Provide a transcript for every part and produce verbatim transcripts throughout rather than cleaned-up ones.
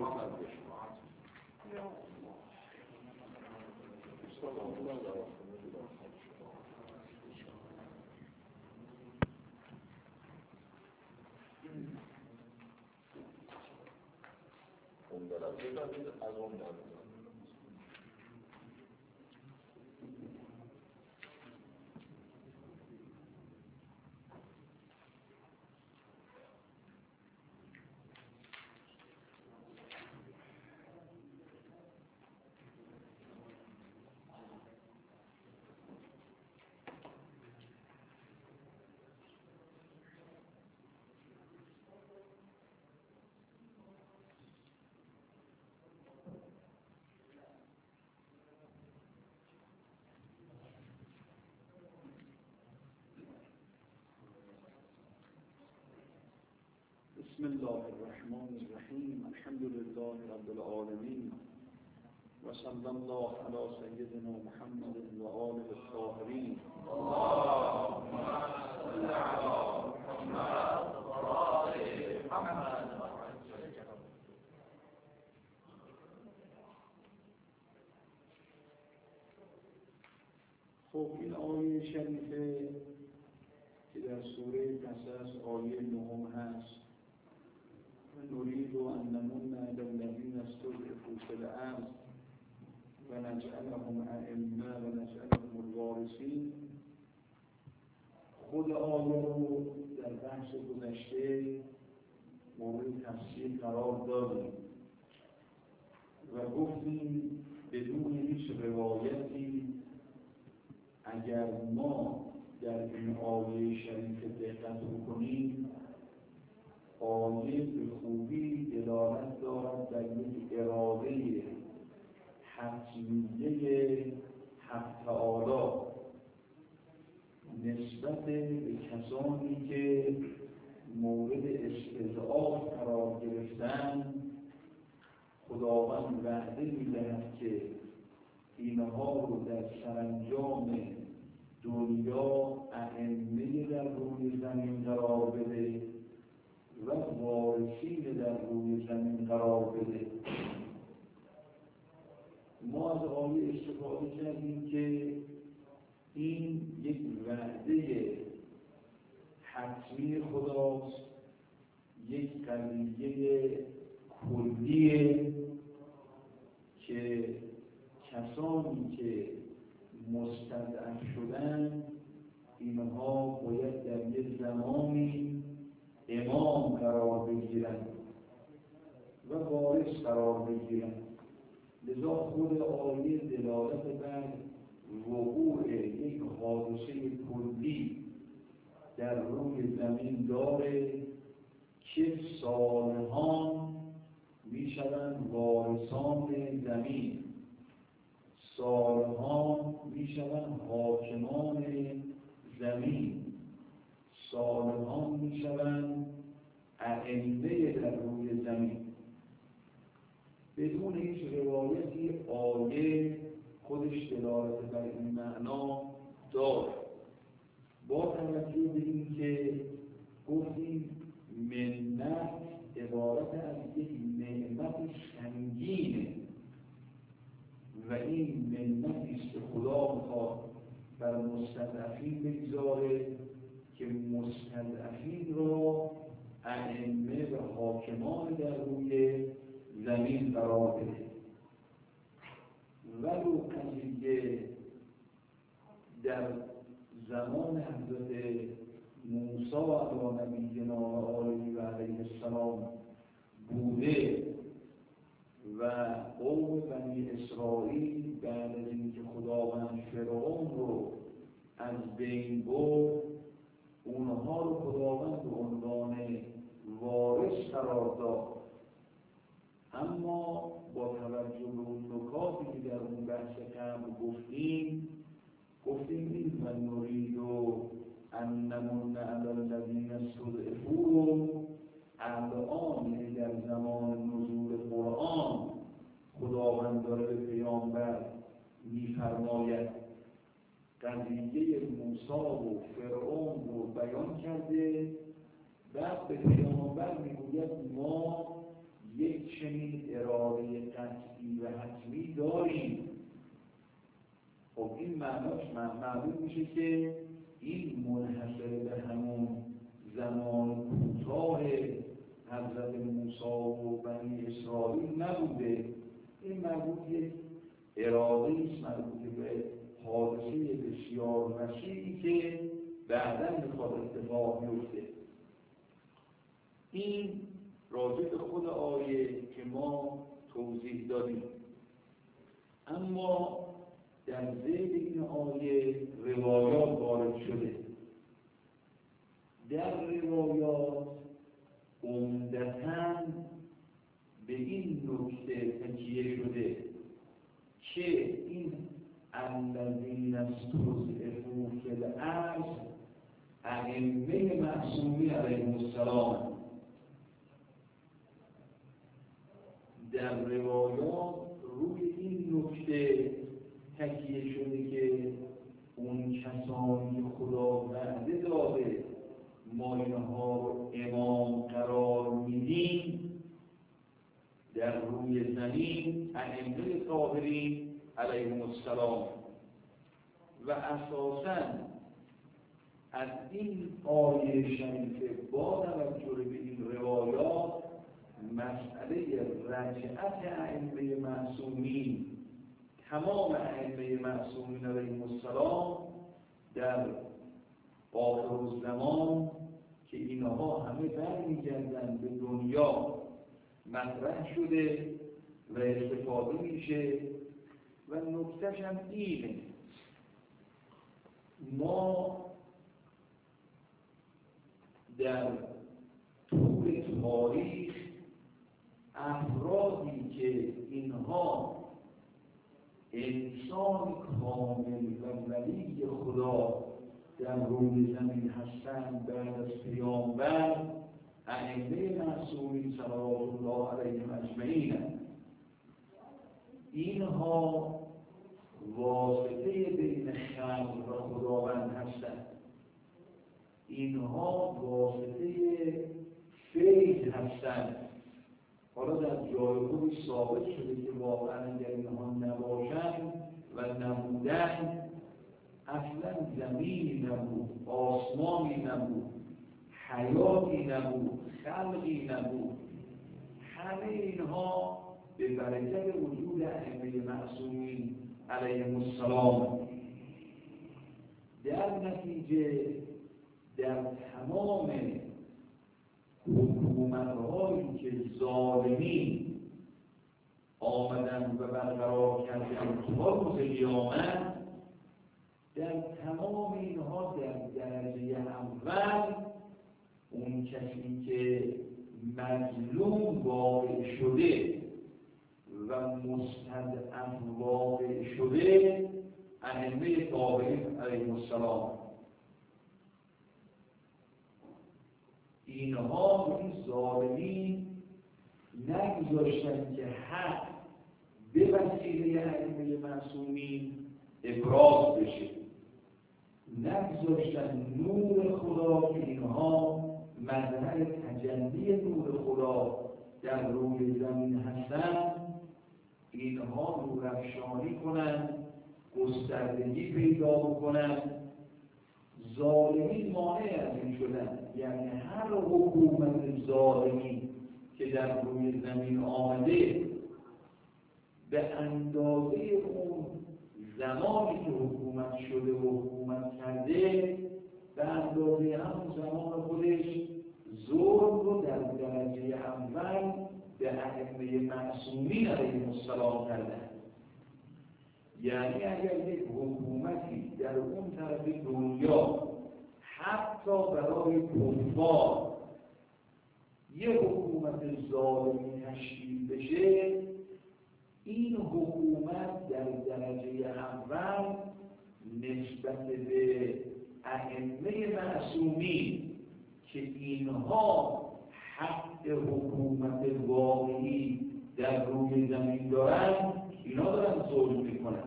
از اون دارم بسم الله الرحمن الرحیم الحمد لله رب العالمین و صلی الله علی سیدنا محمد و آله الطاهرین. اللهم صل علی محمد و آل محمد. خب این آیه شریفه که در سوره قصص آیه نهم هست، نريد أن نمن على الذين استضعفوا في الأرض ونجعلهم أئمة ونجعلهم الوارثين، خود آیه رو در بحث گذشته مورد تفسیر قرار دادیم و گفتیم بدون هیچ روایتی اگر ما در این آیه شریف دقت بکنیم، آیه به خوبی دلالت دارد در یک اراده حتمیه حق تعالی نسبت به کسانی که مورد استضعاف قرار گرفتن. خداوند وعده می‌دهد که اینها رو در سرانجام دنیا ائمه در روی زمین قرار بده و وارثین در روی زمین قرار بده. ما از آیه استفاده کردیم که این یک وعده حتمی خداست، یک قضیه کلیه که کسانی که مستضعف شدن اینها باید در یک زمانی امام قرار بگیرند و وارث قرار بگیرند. لذا خود آیه دلالت بر وقوع یک حادثه کلی در روی زمین داره که صالحان میشوند وارثان زمین، صالحان میشوند حاکمان زمین، صالحان میشوند ائمه در روی زمین. بدون هیچ روایتی آیه خودش دلالت بر این معنا داره. با توجه به این که گفتیم منت عبارت از یک نعمت سنگینه و این منتی است که خدا میخواد بر مستضعفین بگذاره که مستضعفین را ائمه و حاکمان در روی زمین قرار بده. ولو قضیه در زمان حضرت موسی علیه نبینا و آله و علیه السلام بوده و قوم بنی اسرائیل بعد از اینکه خداوند فرعون رو از بین برد، اونها رو خداوند به عنوان وارث قرار داد. اما با توجه به اون نکاتی که در اون بحث قبل گفتیم گفتیم این و نرید ان نمن علی الذین استضعفوا الان، یعنی در زمان نزول قرآن خداوند داره به پیامبر میفرماید قضیه موسی و فرعون رو بیان کرده، بعد به پیامبر میگوید ما یک چنین اراده قطعی و حتمی داریم. خب این معناش معلوم میشه که این منحصر به همون زمان کوتاه حضرت موسی و بنی اسرائیل نبوده. این مربوط یک اراده است، مربوط به حادثه بسیار وسیعی که بعداً میخواد اتفاق میفته. این راجع به خود آیه که ما توضیح دادیم. اما در ذیل این آیه روایات وارد شده. در روایات عمدتاً به این نکته تکیه شده که این الذین استضعفوا فی الارض ائمه معصومین علیهم السلام. در روایات روی این نکته تکیه شده که اون کسانی خدا وعده داده ما اینها رو امام قرار میدیم در روی زمین ائمه طاهرین علیهم السلام. و اساساً از این آیه شریفه با توجه به این روایات مسئله رجعت ائمه معصومین، تمام ائمه معصومین علیهم السلام در آخر الزمان که اینها همه برمیگردن به دنیا مطرح شده و استفاده میشه. و نکتهش هم اینه، ما در طول تاریخ افرادی که اینها انسان کامل و ولی خدا در روی زمین هستند بعد از پیامبر ائمه معصومین صلوات الله علیهم اجمعین، اینها واسطه بین خلق و خداوند هستند. اینها واسطه فیض هستند. حالا در جای خودی ثابت شده که واقعا اگر اینها نباشند و نبودند اصلا زمینی نبود، آسمانی نبود، حیاتی نبود، خلقی نبود. همه اینها به برکت وجود ائمه معصومین علیهم السلام. در نتیجه در تمام حکومت‌هایی که ظالمین آمدن و برقرار کردن تا روز قیامت، در تمام اینها در درجه اول اون کسی که مظلوم واقع شده و مستضعف واقع شده ائمه طاهرین علیهم السلام. اینها این ظالمین نگذاشتن که حق به وسیله ائمه معصومین ابراز بشه، نگذاشتن نور خدا که اینها مظهر تجلی نور خدا در روی زمین هستند اینها نورافشانی کنند، گستردگی پیدا بکنند. ظالمین مانع از این شدن، یعنی هر حکومت ظالمی که در روی زمین آمده به اندازه اون زمانی که حکومت شده و حکومت کرده به اندازه همون زمان خودش ظلم رو در درجه اول به ائمه معصومین علیهم السلام کردن. یعنی اگر یک حکومتی در اون طرف دنیا حتی برای کفار یک حکومت ظالمی تشکیل بشه، این حکومت در درجه اول نسبت به ائمه معصومین که اینها حق حکومت واقعی در روی زمین دارن، اینا دارن ظلم میکنن.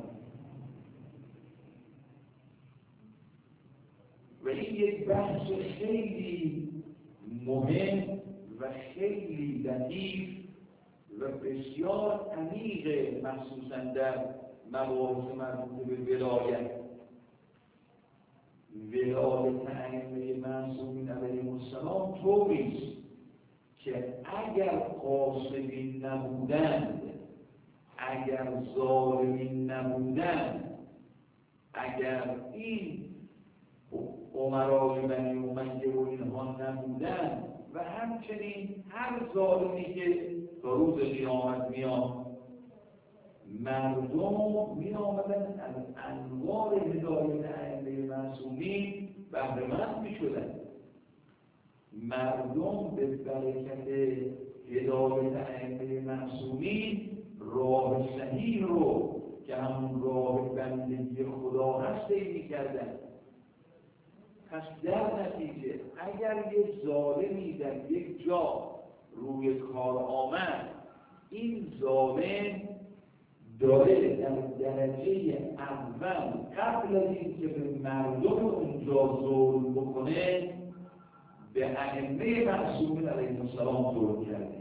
و این یک بحث خیلی مهم و خیلی لطیف و بسیار عمیق، مخصوصا در مباحث مربوط به ولایت. ولایت ائمه معصومین علیهم السلام طوریست که اگر قاصدین نبودند، اگر ظالمین نبودند، اگر این امرای بنی امیه و اینها نبودند و همچنین هر ظالمی که تا روز قیامت میاد، مردم می آمدن از انوار هدایت ائمه معصومین بهره مند می شدن. مردم به برکت هدایت ائمه معصومین راه صحیح رو که همون راه بندگی خدا هست طی کردن. پس در نتیجه اگر یک ظالمی در یک جا روی کار آمد، این ظالم داره در درجه اول قبل از اینکه به مردم اونجا ظلم بکنه به ائمه معصومین علیهم السلام ظلم کرده.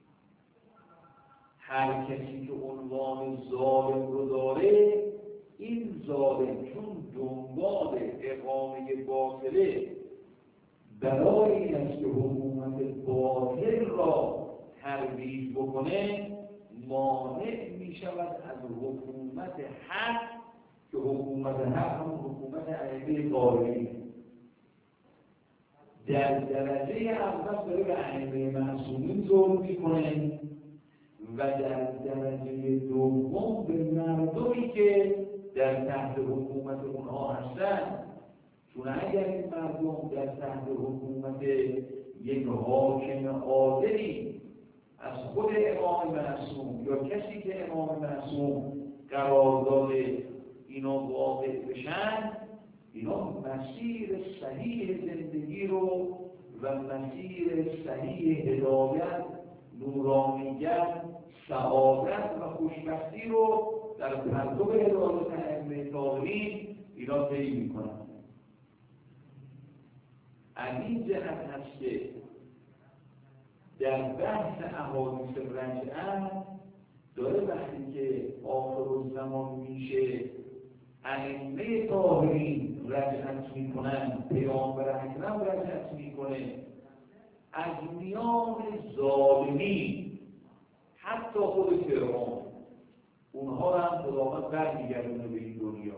هر کسی که عنوان ظالم رو داره، این ظالم چون دنبال اقامه باطله برای این است که حکومت باطل را ترویج بکنه، مانع می شود از حکومت حق که حکومت حق هم حکومت ائمه ظالمین. در درجه اول داره به ائمه معصومین ظلم میکنه و در درجه دوم به مردمی که در تحت حکومت اونها هستند. چون اگر این مردم در تحت حکومت یک حاکم عادلی از خود امام معصوم یا کسی که امام معصوم قرار داده اینا واقع بشن، اینا مسیر صحیح زندگی رو و مسیر صحیح هدایت، نورانیت، سعادت و خوشبختی رو در پرتو هدایت ائمه طاهرین اینا طی میکنن. از این جهت هست که در بحث احادیث رجعت داره وقتی که آخر الزمان میشه ائمه طاهرین رجعت میکنن، پیامبر اکرم رجعت میکنه، از میان ظالمین حتی خود فرعون اونها را هم خداوند برمیگردونه به این دنیا.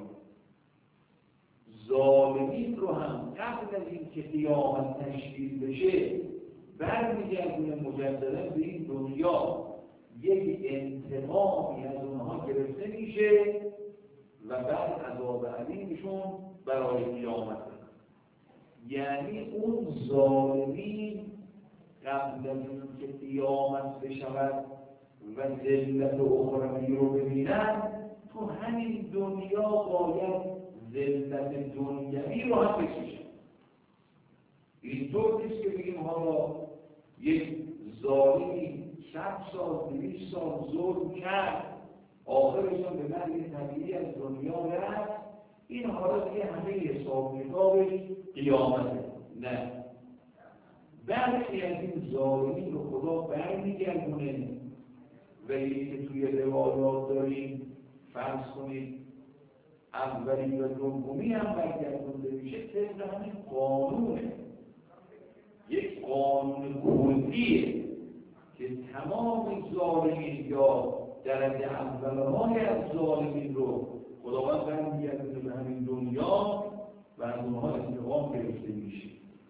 ظالمین رو هم قبل از این که قیامت تشکیل بشه برمیگردونه مجددا به این دنیا. یک انتقامی از اونها گرفته میشه و بعد عذاب علیمشون برای قیامت. یعنی اون ظالمین قبل از این که قیامت بشود و ذلت اخروی رو ببینن، تو همین دنیا باید ذلت دنیوی رو هم بکشن. اینطور نیست که بگیم حالا یک ظالمی صد سال دویست سال ظلم کرد، آخرشون به مرگ طبیعی از دنیا رفت، این حالا دیگه همه حساب کتابش قیامته. نه، برخی از این ظالمین رو خدا برمیگردونه و یکی که توی روایات داریم فرض کنید اولی و دومی هم برگردونده میشه طبق همین قانونه، یک قانون کلیه که تمام ظالمین یا درجه اولهای از ظالمین رو خداوند برمیگردونه به همین دنیا و از اونها انتقام گرفته میشه.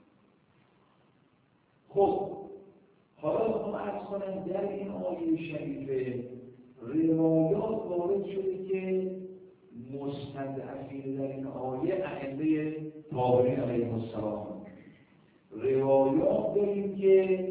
خب حالا بخوام عرض کنم در این آیه شریفه روایات وارد شده که مستضعفین در این آیه ائمه طاهرین علیهم السلام. روایات داریم که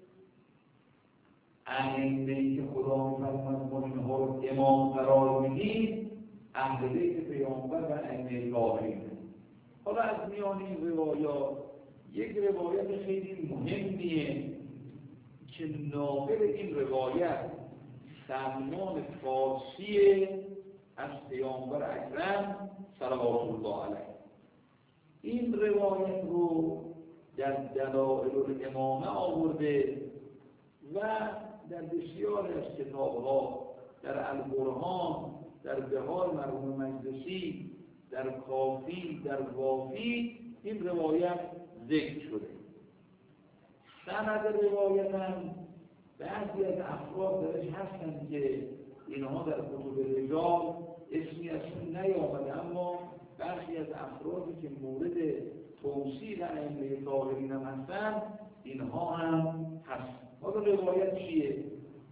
ائمه‌ای که خدا می‌فرماید ما اینها رو امام قرار میدیم اهل بیت پیامبر و ائمه طاهرین. حالا از میان این روایات یک روایت خیلی مهمیه که ناقل این روایت سلمان فارسی از پیامبر اکرم صلوات الله علیه. این روایت رو در دلائل الامامه آورده و در بسیاری از کتاب‌ها، در البرهان، در بهار مرحوم مجلسی، در کافی، در وافی این روایت ذکر شده. سند روایت هم بعضی از افراد درش هستند که اینها در کتب رجال اسمی ازشون نیامده، اما برخی از افرادی که مورد توصیل ائمه طاهرین هم هستند اینها هم هست. حالا روایت چیه؟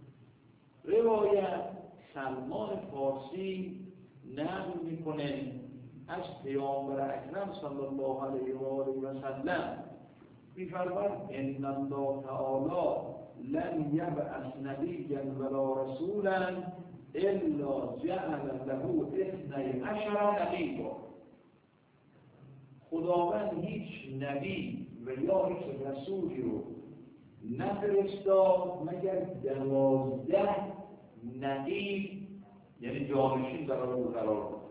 روایت سلمان فارسی نقل میکنه از پیامبر اکرم صلی الله علیه و آله و سلم می‌فرماید ان الله تعالی لن یبعث نبیا ولا رسولا الا جعل له اثنی عشر نقیبا. خداوند هیچ نبی و یا هیچ رسولی رو نفرستاد مگر دوازده نقیب یعنی جانشین برای او قرار داد.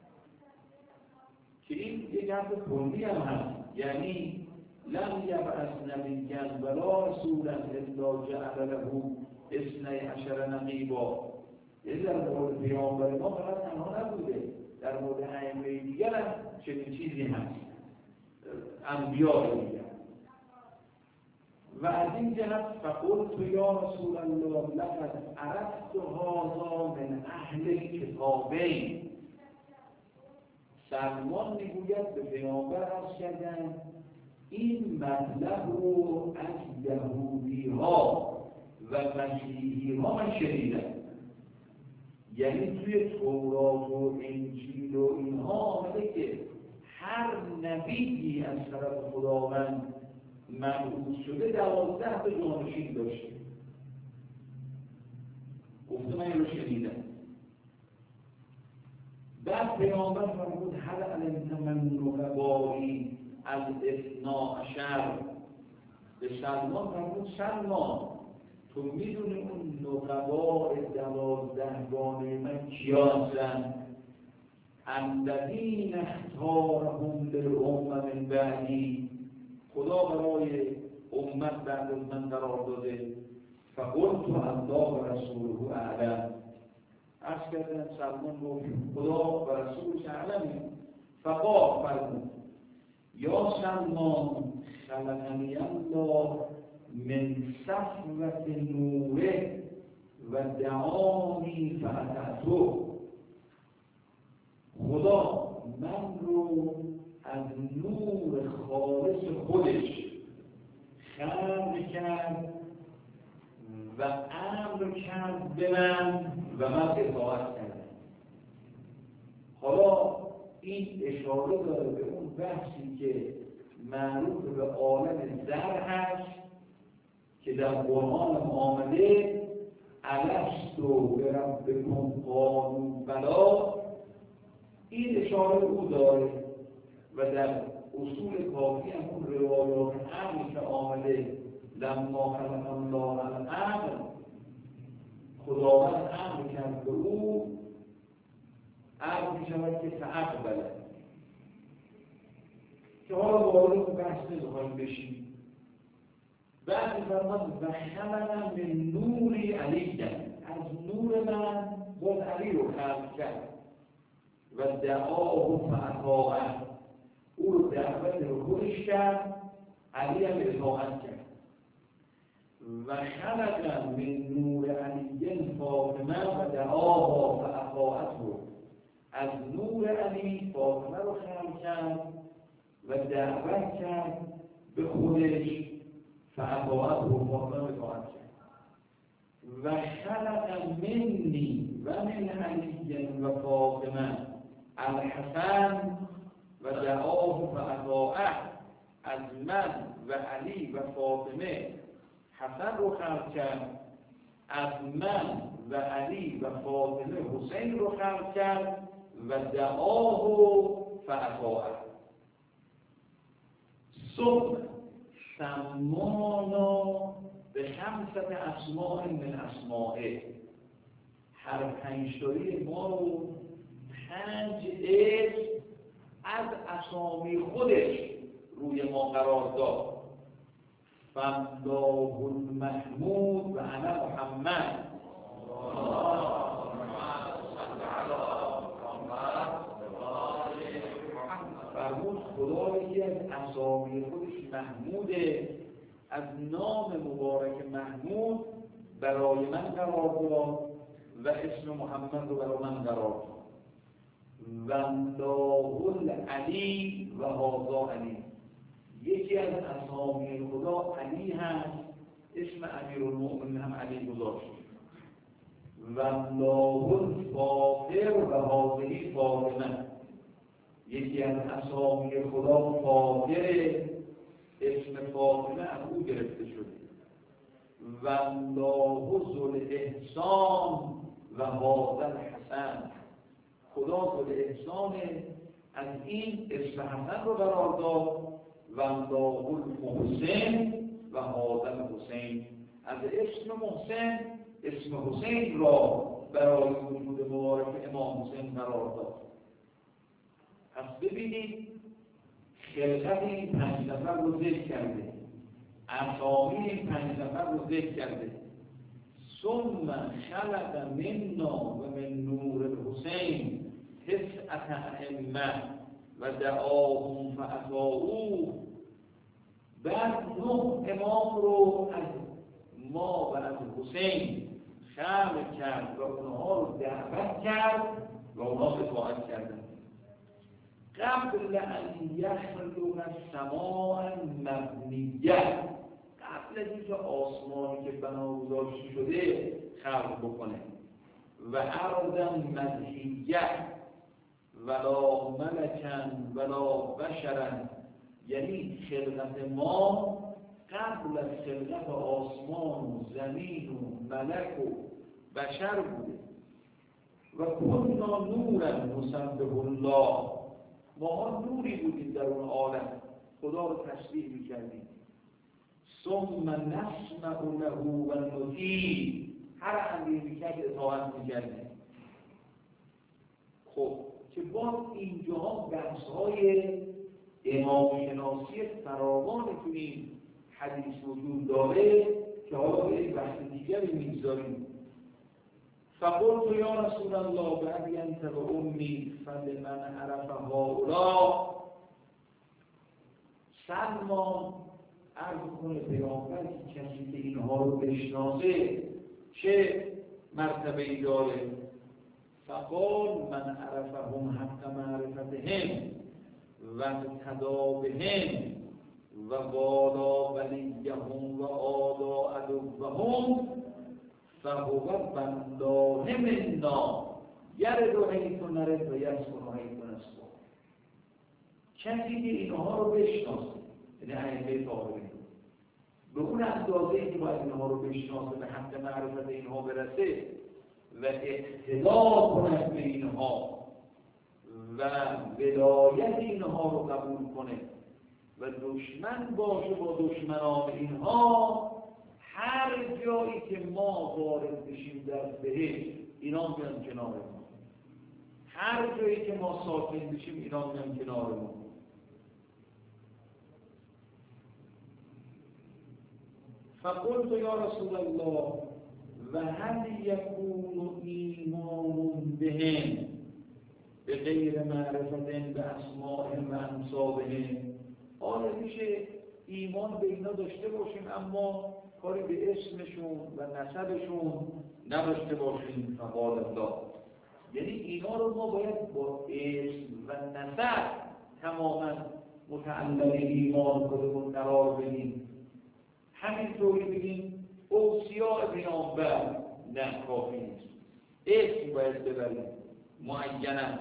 که این یک حرف کلی هم هست، یعنی لم یبعث نبیا ولا رسولا الا جعل له اثنی عشر نقیبا. یعنی در مورد پیامبر ما فقط تنها نبوده، در مورد ائمه دیگر هم چنین چیزی هست، انبیاء دیگر. و از این جهت فقلت یا رسول الله لقد عرفت هذا من اهل کتابین. سلمان میگوید به پیامبر عرض کردن این مطلب رو از یهودی ها و مسیحی ها من شنیدم. یعنی توی تورات و انجیل و اینها آمده که هر نبیی از طرف خداوند مبعوث شده دوازده تا جانشین داشته. گفته من این رو شنیدم. بعد پیامبر فرمود هل علمت من نقبایی از اثنا عشر. به سلمان فرمود سلمان تو میدونی اون نقبای دوازدهگانه من کیا هستند؟ الذین اختارهم للامم من بعدی. خدا برای امت بعد از من قرار داده. فقلت الله و رسوله اعلم. عرض کردن سلمان گفت خدا و رسولش اعلمی. فقال فرمود یا سلمان خلقنی الله من صفوة نوره و دعانی فأطعته. خدا من رو از نور خالص خودش خلق کرد و امر کرد به من و من اطاعت کردم. حالا این اشاره داره به اون بحثی که معروف به عالم زر هست که در قرآن آمده الستو بربکم قالوا بلی. این اشاره او داره و در اصول کافی هم اون روایات امری که آمده لما خلق الله الامر، خداوند امر کرد به او، امر می شود که فاقبله. که حالا وارد اون بحث نمیخوایم بشیم. بعد می‌فرماد و خلق من نوری علی، از نور من باز علی رو خلق کرد و دعاه فاطاعه، او رو دعوت رو خودش کرد، علی هم اطاعت کرد. و خلق من نور علی فاطمه و دعاه فاطاعته، از نور علی فاطمه رو خلق کرد و دعوت کرد به خودش، فاطاعته فاطمه رو اطاعت کرد. و خلق منی و من علی و فاطمه الحسن و دعاه فاطاعه، از من و علی و فاطمه حسن رو خلق کرد، از من و علی و فاطمه حسین رو خلق کرد و دعاه فاطاعه. ثم سمانا به خمسة اسماء من اسمائه. هر پنجتایی ما رو پنج اسم از اسامی خودش روی ما قرار داد. فالله المحمود و انا محمد. محمد. فرمود خدا یکی از اسامی خودش محموده، از نام مبارک محمود برای من قرار داد و اسم محمد رو برای من قرار داد. و الله العلی و هذا علی، یکی از اسامی خدا علی هست، اسم امیرالمؤمنین هم علی گذاشت. و الله الفاطر و هذه فاطمه، یکی از اسامی خدا فاطر، اسم فاطمه از او گرفته شده. و الله ذو الاحسان و هذا الحسن، خدا ذو الاحسان از این اسم حسن رو قرار داد. و الله المحسن و هذا الحسین، از اسم محسن اسم حسین را برای وجود مبارک امام حسین قرار داد. پس ببینید خلقت این پنج نفر رو ذکر کرده، اسامی این پنج نفر رو ذکر کرده. ثم خلق منا و من نور الحسین تسعة ائمه و دعاهم فاطاعوه. بعد نه امام رو از ما و از حسین خلق کرد و اونها رو دعوت کرد و اونها اطاعت کردند. قبل ان یخلق السماء المبنیه، قبل از اینکه آسمانی که بنا گذاشته شده خلق بکنه. و ارضا مدحیه ولا ملکن ولا بشرن، یعنی خلقت ما قبل از خلقت آسمان و زمین و ملک و بشر بوده. و کنا نورا نسبح الله، ما نوری بودیم در اون عالم، خدا رو تسبیح می‌کردیم. ثم نسمع له و نطیع، هر امری می‌کرد اطاعت می‌کردیم. خب که باز اینجا بحث‌های امام‌شناسی فراوانی تو این حدیث وجود داره که حالا به یک بحث دیگری می‌گذاریم. فقلت یا رسول الله بأبي أنت وأمي فلمن عرف هؤلاء. سلمان عرض کنه پیامبر کسی که اینها رو بشناسه چه مرتبه‌ای داره؟ فقال من عرفهم حق معرفتهم و اقتدى بهم و والا ولیهم و آلا عدوهم فهو بالله منا یرد حیث نرد و یسکن حیث نسکن. کسی که اینها رو بشناسه، یعنی ائمه طاهرین، به اون اندازه‌ای که باید اینها رو بشناسه، به حق معرفت اینها برسه و اقتدا کند به اینها و ولایت اینها رو قبول کنه و دشمن باشه با دشمنان اینها. هر جایی که ما وارد بشیم در بهشت، اینا میان کنار ما. هر جایی که ما ساکن بشیم، اینا میان کنار ما. فقلت یا رسول الله و هل یکون ایمان بهم به غیر معرفت به اسماء و انسابهم. آیا میشه ایمان به اینا داشته باشیم اما کاری به اسمشون و نسبشون نداشته باشیم؟ فقال الله، یعنی اینا رو ما باید با اسم و نسب تماما متعلق ایمان خودمون قرار بدیم. همینطوری بگیم اوصیاء پیامبر، نه کافی نیست، اسم باید ببریم معیناً.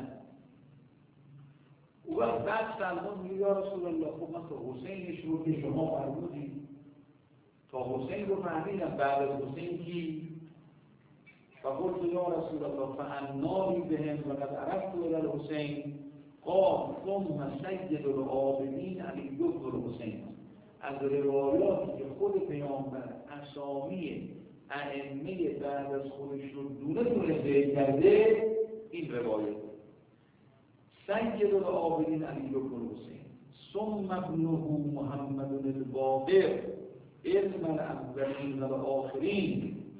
و بعد سلمان میگه یا رسول الله خب من تا حسینش رو که شما فرمودید، تا حسین رو فهمیدم، بعد از حسین کی؟ فقلت یا رسول الله فعناری بهم و قد عرفت الى الحسین قال ثم سید العابدین علی بن الحسین. از روایاتی که خود پیامبر اسامی ائمه بعد از خودش رو دونه دونه ذکر کرده، این روایت سید العابدین علی بن الحسین ثم ابنه محمد الباقر علم الاولین و الاخرین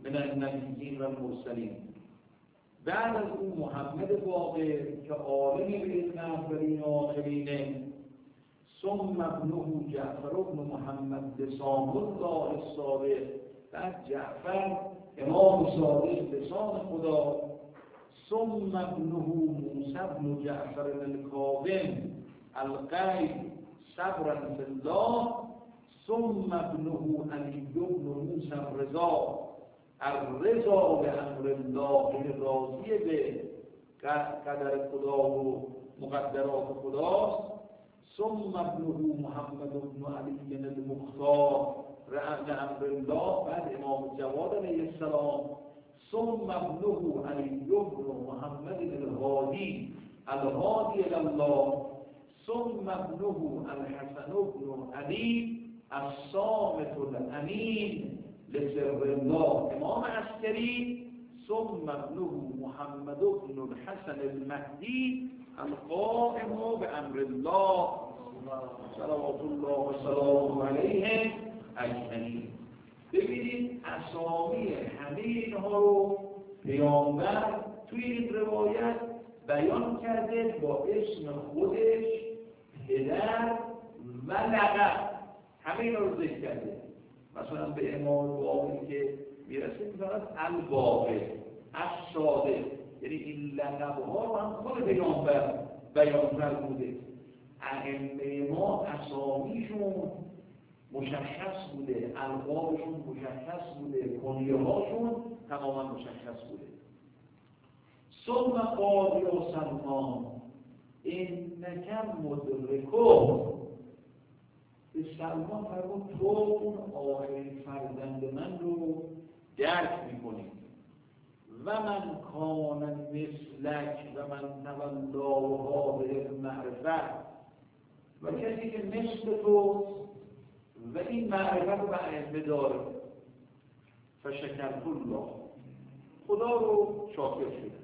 من النبیین و المرسلین. بعد از اون محمد باقر که عالم به اولین و آخرینه، ثم ابنه جعفر ابن محمد لسان الله الصادق، بعد جعفر امام صادق لسان خدا، ثم ابنه موسی بن جعفر الکاظم الغیب صبرا فی الله، ثم ابنه علی بن موسی الرضا الرضا به امر الله، راضی به قدر خدا و مقدرات خداست. ثم ابنه محمد بن علی المختار لامر الله، بعد امام جواد علیه السلام. ثم ابنه علی بن محمد الهادی الهادی الی الله، ثم ابنه الحسن بن علی الصامت الامین لسر الله امام عسکری، ثم ابنه محمد بن الحسن المهدی القائم بامر الله صلوات الله و سلامه علیه اجمعین. ببینید اسامی همه اینها رو پیامبر توی این روایت بیان کرده با اسم خودش، پدر و لقب، همه اینا رو ذکر کرده. مثلا به امام باقر که میرسه میفرد الباقر الصادق، یعنی این لقب‌ها رو هم خود پیامبر بیان فرموده. ائمه ما اسامیشون مشخص بوده، القابشون مشخص بوده، کنیه‌هاشون تماما مشخص بوده. ثم قال یا سلمان انک مدرکو، به سلمان فرمود تو اون آخرین فرزند من رو درک میکنی. و من کان مثلک و من تولاها به معرفت، و کسی که مثل تو و این معرفت رو به ائمه داره، فشکرت الله، خدا رو شاکر شده.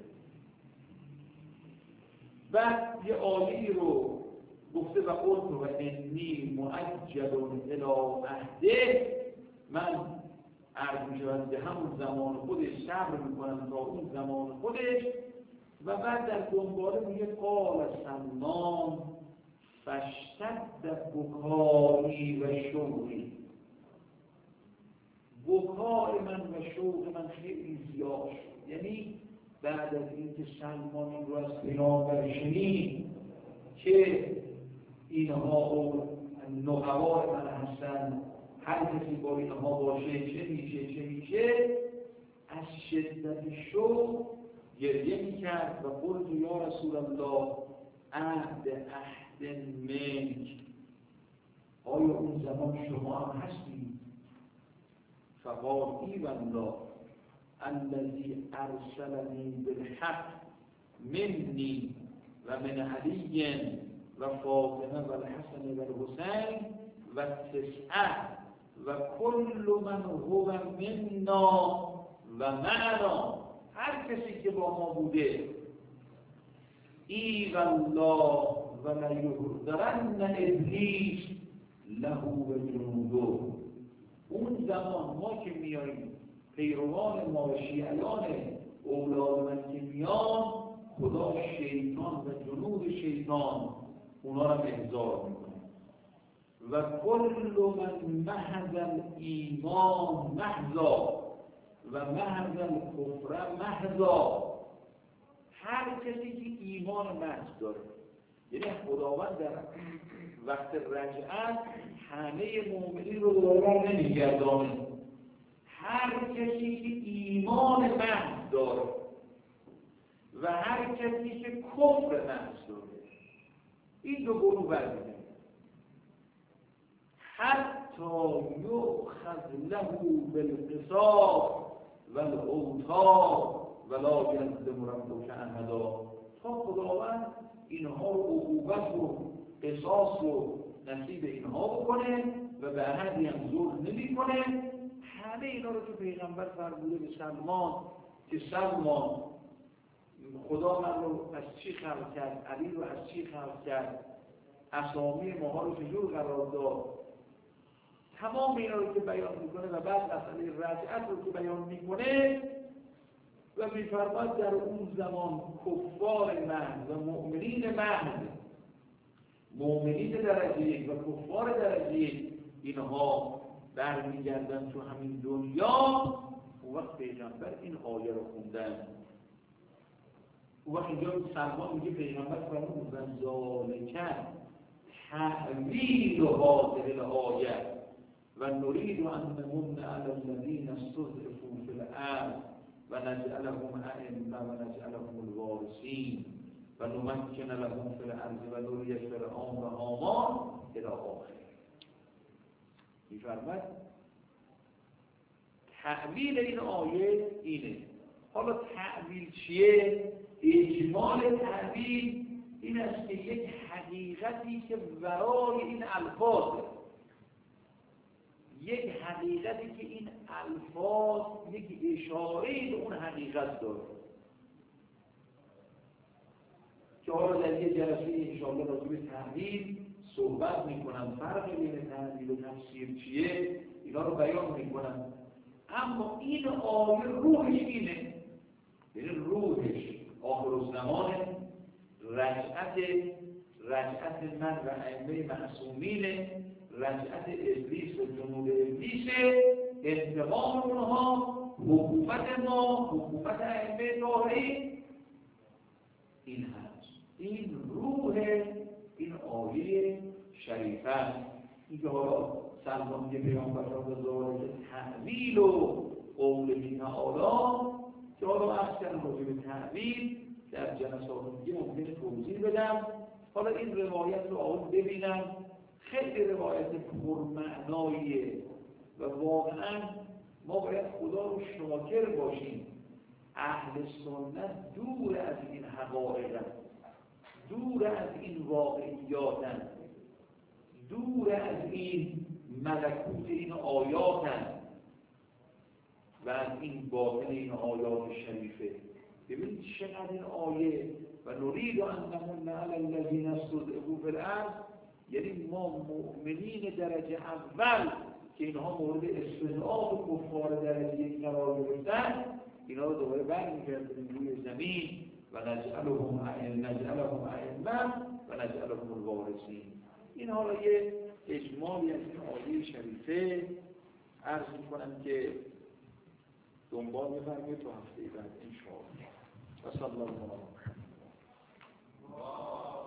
بعد یه آیه‌ای رو گفته و قلت و انی مؤجل الی عهده، من عرض می‌شود به همون زمان خودش صبر میکنم تا اون زمان خودش. و بعد در دنباله میگه قال سلمان فاشتد بکایی و شوقی، بکای من و شوق من خیلی زیاد شد. یعنی بعد از اینکه سلمان این رو از پیامبر شنید که اینها نقبای من هستن، هر کسی با اینها باشه چه میشه چه میشه، از شدت شوق گریه میکرد و قلت یا رسول الله عهد عهد منک، آیا اون زمان شما هم هستید؟ فقال ای والله الذی ارسلنی بالحق منی و من علی و فاطمه و الحسن و الحسین و تسعه و کل من هو منا و معنا، هر کسی که با ما بوده. ای والله و لیحضرن ابلیس له و جنوده، اون زمان ما که میاییم پیروان ما و شیعیان اولاد من که میان، خدا شیطان و جنود شیطان اونا را احضار میکنه. و کل من محض ایمان محضا و محض الکفر محضا، هر کسی که ایمان محض داره، یعنی خداوند در وقت رجعت همه مؤمنین رو دور نمیگردانه، هر کسی که ایمان محض داره و هر کسی که کفر محض داره، این دو گروه برمی‌گردن. حتی یؤخذ له بالقصاص والاوتار ولا یظلم ربک احدا، تا خداوند اینها رو عقوبت و قصاص و نصیب اینها بکنه و به احدی هم ظلم نمی‌کنه. همه اینا رو که پیغمبر فرموده به سلمان که سلمان خدا من رو از چی خلق کرد، علی رو از چی خلق کرد، اسامی ماها رو چجور قرار داد، تمام اینا رو که بیان میکنه و بعد مسئله رجعت رو که بیان میکنه و میفرماد در اون زمان کفار محض و مؤمنین محض، مؤمنین درجه یک و کفار درجه یک، اینها برمیگردن تو همین دنیا. اون وقت پیغمبر این آیه رو خوندن. اون وقت اینجا سلمان میگه پیغمبر فرمود و ذالک تأویل هذه الآیه و نرید ان نمن علی الذین استضعفوا فی الارض و نجعلهم ائمة و نجعلهم الوارثین و نمکن لهم فی الارض و نری فرعون و هامان الی آخر. می‌فرماید تأویل این آیه اینه. حالا تأویل چیه؟ اجمال تأویل این است که یک حقیقتی که ورای این الفاظه، یک حقیقتی که این الفاظ یک اشاره به اون حقیقت داره که حالا در یک جلسه انشاءالله راجع به تأویل صحبت میکنم، فرق بین تأویل و تفسیر چیه اینا رو بیان میکنم. اما این آیه روحش اینه، یعنی روحش آخر الزمان رجعت رجعت من و ائمه معصومین، رجعت ابلیس و جنود ابلیس، انتقام اونها، حکومت ما، حکومت ائمه طاهرین. این هست، این روح این آیه شریفه است. این که حالا سلمان که پیامبر را به ذالک تأویل و قوله تعالی که حالا اصلا راجع به تأویل در جلسات دیگه ممکنه توضیح بدم. حالا این روایت رو آن ببینم، خیلی روایت پرمعناییه و واقعا ما باید خدا رو شاکر باشیم. اهل سنت دور از این حقایق، دور از این واقعیاتن، دور از این ملکوت این آیاتن و از این باطن این آیات شریفه. ببینید چقدر این آیه و نرید ان نمن علی الذین استضعفوا فی الارض، یعنی ما مؤمنین درجه اول که اینها مورد استضعاف کفار درجه یک قرار گرفتن، اینا رو دوباره برمیگردیم روی زمین و نجعلهم نجعلهم ائمة و نجعلهم الوارثین. این حالا یه اجمالی از این آیه شریفه عرض میکنم که دنبال بفرمایید تا هفته بعد ان شاء الله. و صلی الله علیه و